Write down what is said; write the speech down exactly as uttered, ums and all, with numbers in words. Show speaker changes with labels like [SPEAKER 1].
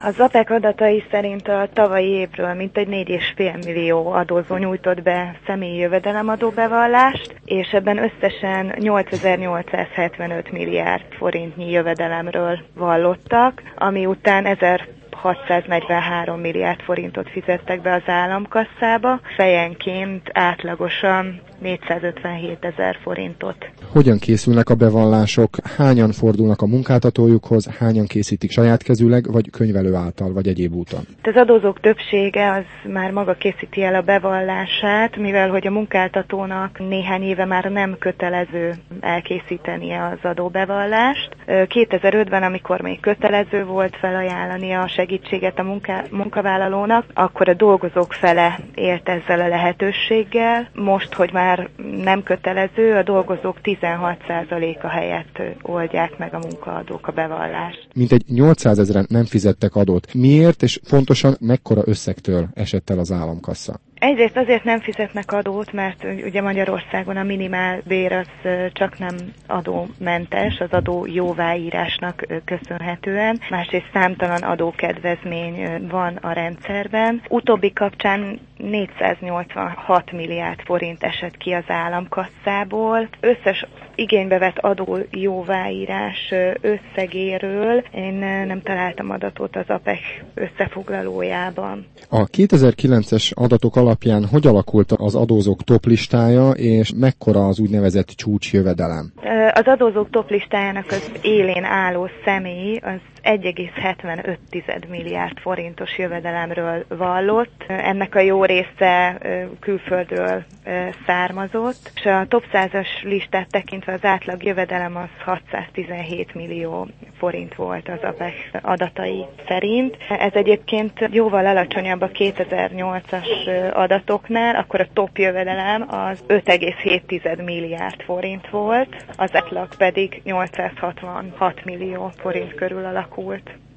[SPEAKER 1] Az á pé e ká adatai szerint a tavalyi évről mintegy négy egész öt millió adózó nyújtott be személyi jövedelemadó bevallást, és ebben összesen nyolcezer-nyolcszázhetvenöt milliárd forintnyi jövedelemről vallottak, ami után ezerhatszáznegyvenhárom milliárd forintot fizettek be az államkasszába, fejenként átlagosan négyszázötvenhétezer forintot.
[SPEAKER 2] Hogyan készülnek a bevallások? Hányan fordulnak a munkáltatójukhoz, hányan készítik saját kezűleg, vagy könyvelő által, vagy egyéb úton?
[SPEAKER 1] Az adózók többsége az már maga készíti el a bevallását, mivel hogy a munkáltatónak néhány éve már nem kötelező elkészítenie az adóbevallást. kétezer-ötben, amikor még kötelező volt felajánlani a segítséget a munka- munkavállalónak, akkor a dolgozók fele élt ezzel a lehetőséggel. Most, hogy már nem kötelező, a dolgozók tizenhat százaléka helyett oldják meg a munkaadók a bevallást.
[SPEAKER 2] Mintegy nyolcszázezren nem fizettek adót. Miért és fontosan mekkora összegtől esett el az államkassa?
[SPEAKER 1] Egyrészt azért nem fizetnek adót, mert ugye Magyarországon a minimálbér az csak nem adómentes, az adó jóváírásnak köszönhetően. Másrészt számtalan adókedvezmény van a rendszerben. Utóbbi kapcsán négyszáznyolcvanhat milliárd forint esett ki az államkasszából. Összes igénybe vett adó jóváírás összegéről én nem találtam adatot az á pé e ká összefoglalójában.
[SPEAKER 2] A kétezer-kilences adatok alapján hogy alakult az adózók toplistája, és mekkora az úgynevezett csúcsjövedelem?
[SPEAKER 1] Az adózók toplistájának az élén álló személy az egy egész hetvenöt milliárd forintos jövedelemről vallott. Ennek a jó része külföldről származott, és a top százas listát tekintve az átlag jövedelem az hatszáztizenhét millió forint volt az á pé e ká adatai szerint. Ez egyébként jóval alacsonyabb a kétezer-nyolcas adatoknál, akkor a top jövedelem az öt egész hét milliárd forint volt, az átlag pedig nyolcszázhatvanhat millió forint körül alakult.